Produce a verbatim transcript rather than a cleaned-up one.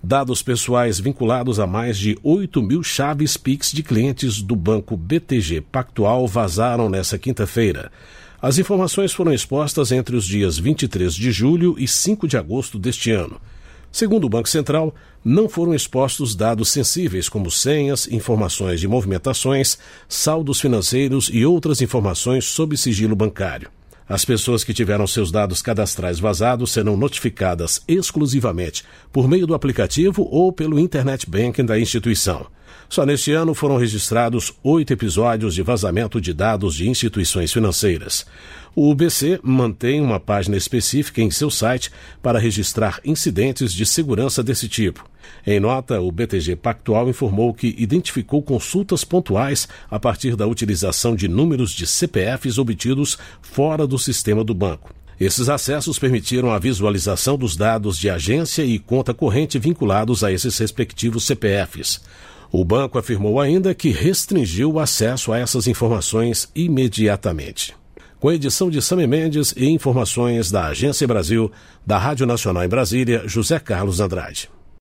Dados pessoais vinculados a mais de oito mil chaves Pix de clientes do banco B T G Pactual vazaram nesta quinta-feira. As informações foram expostas entre os dias vinte e três de julho e cinco de agosto deste ano. Segundo o Banco Central, não foram expostos dados sensíveis como senhas, informações de movimentações, saldos financeiros e outras informações sob sigilo bancário. As pessoas que tiveram seus dados cadastrais vazados serão notificadas exclusivamente por meio do aplicativo ou pelo Internet Banking da instituição. Só neste ano foram registrados oito episódios de vazamento de dados de instituições financeiras. O B C mantém uma página específica em seu site para registrar incidentes de segurança desse tipo. Em nota, o B T G Pactual informou que identificou consultas pontuais a partir da utilização de números de C P Fs obtidos fora do sistema do banco. Esses acessos permitiram a visualização dos dados de agência e conta corrente vinculados a esses respectivos C P Fs. O banco afirmou ainda que restringiu o acesso a essas informações imediatamente. Com edição de Sami Mendes e informações da Agência Brasil, da Rádio Nacional em Brasília, José Carlos Andrade.